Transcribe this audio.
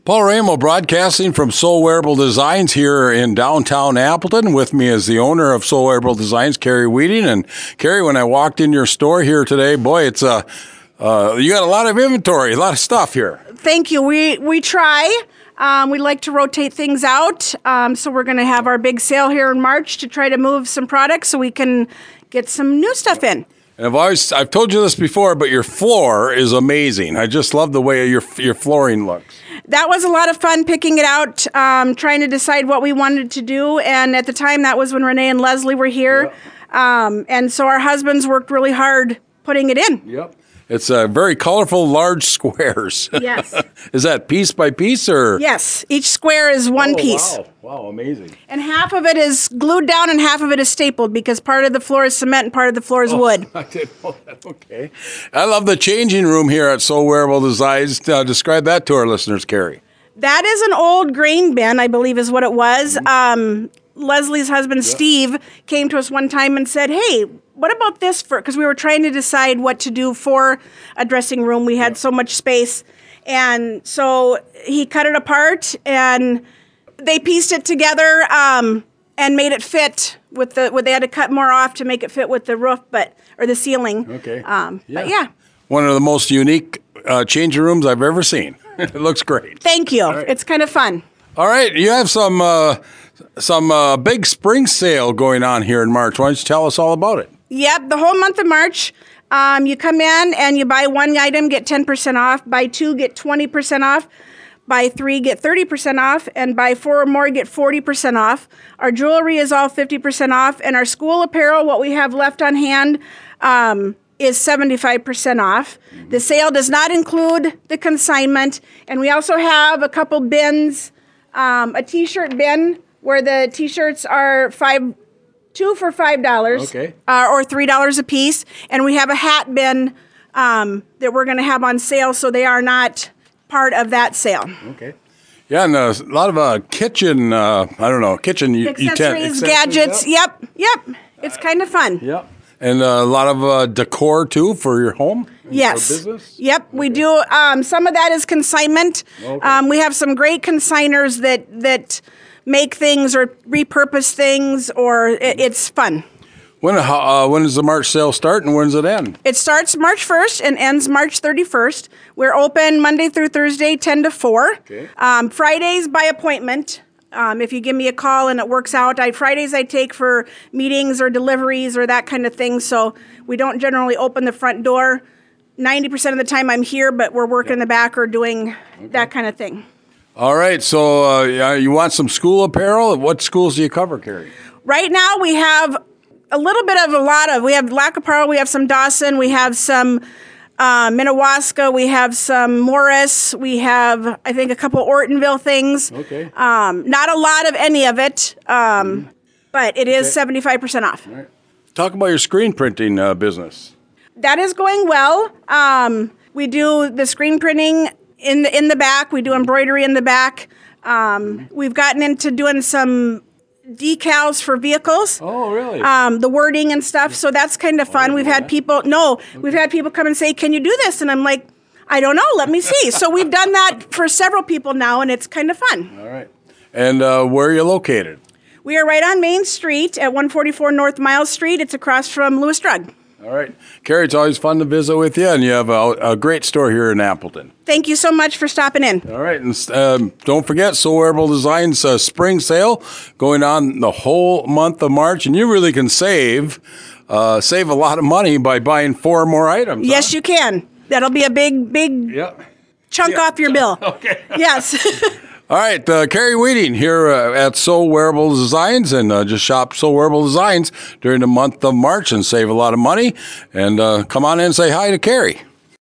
Paul Ramo broadcasting from Soul Wearable Designs here in downtown Appleton. With me is the owner of Soul Wearable Designs, Carrie Weeding. And Carrie, when I walked in your store here today, boy, it's you got a lot of inventory, a lot of stuff here. Thank you. We try. We like to rotate things out. So we're going to have our big sale here in March to try to move some products so we can get some new stuff in. And I've told you this before, but your floor is amazing. I just love the way your flooring looks. That was a lot of fun picking it out, trying to decide what we wanted to do. And at the time, that was when Renee and Leslie were here. Yep. And so our husbands worked really hard putting it in. Yep. It's very colorful, large squares. Yes. Is that piece by piece or? Yes. Each square is one piece. Wow. Wow, amazing. And half of it is glued down and half of it is stapled because part of the floor is cement and part of the floor is wood. I didn't know that. Okay. I love the changing room here at Soul Wearable Designs. Describe that to our listeners, Carrie. That is an old grain bin, I believe is what it was. Mm-hmm. Leslie's husband, Steve, came to us one time and said, hey, what about this for, because we were trying to decide what to do for a dressing room. We had so much space. And so he cut it apart and they pieced it together and made it fit with they had to cut more off to make it fit with the roof, or the ceiling. Okay. But yeah. One of the most unique changing rooms I've ever seen. It looks great. Thank you. Right. It's kind of fun. All right. You have some big spring sale going on here in March. Why don't you tell us all about it? Yep, the whole month of March, you come in and you buy one item, get 10% off. Buy two, get 20% off. Buy three, get 30% off. And buy four or more, get 40% off. Our jewelry is all 50% off. And our school apparel, what we have left on hand, is 75% off. Mm-hmm. The sale does not include the consignment. And we also have a couple bins, a T-shirt bin where the T-shirts are two for $5, okay, or $3 a piece, and we have a hat bin that we're going to have on sale, so they are not part of that sale. Okay. Yeah, and a lot of kitchen, kitchen accessories, gadgets. Yep. It's kind of fun. Yep. And a lot of decor too for your home. Yes. For business. Yep. Okay. We do. Some of that is consignment. Okay. We have some great consigners that make things or repurpose things, or it's fun. When does the March sale start and when does it end? It starts March 1st and ends March 31st. We're open Monday through Thursday, 10 to 4. Okay. Fridays by appointment. If you give me a call and it works out, Fridays I take for meetings or deliveries or that kind of thing. So we don't generally open the front door. 90% of the time I'm here, but we're working in the back or doing that kind of thing. All right, so you want some school apparel? What schools do you cover, Carrie? Right now we have a little bit of we have Lac Apparel, we have some Dawson, we have some Minnewaska, we have some Morris, we have, I think, a couple Ortonville things. Okay. Not a lot of any of it, but it is 75% off. All right. Talk about your screen printing business. That is going well. We do the screen printing in the back. We do embroidery in the back. We've gotten into doing some decals for vehicles. Oh, really? The wording and stuff. So that's kind of fun. We've had people come and say, "Can you do this?" And I'm like, "I don't know. Let me see." So we've done that for several people now, and it's kind of fun. All right. And where are you located? We are right on Main Street at 144 North Miles Street. It's across from Lewis Drug. All right. Carrie, it's always fun to visit with you, and you have a great store here in Appleton. Thank you so much for stopping in. All right. And don't forget, Soul Wearable Designs spring sale going on the whole month of March, and you really can save a lot of money by buying 4 more items. Yes, you can. That'll be a big chunk off your bill. Okay. Yes. All right, Carrie Weeding here at Soul Wearable Designs, and just shop Soul Wearable Designs during the month of March and save a lot of money. And come on in and say hi to Carrie.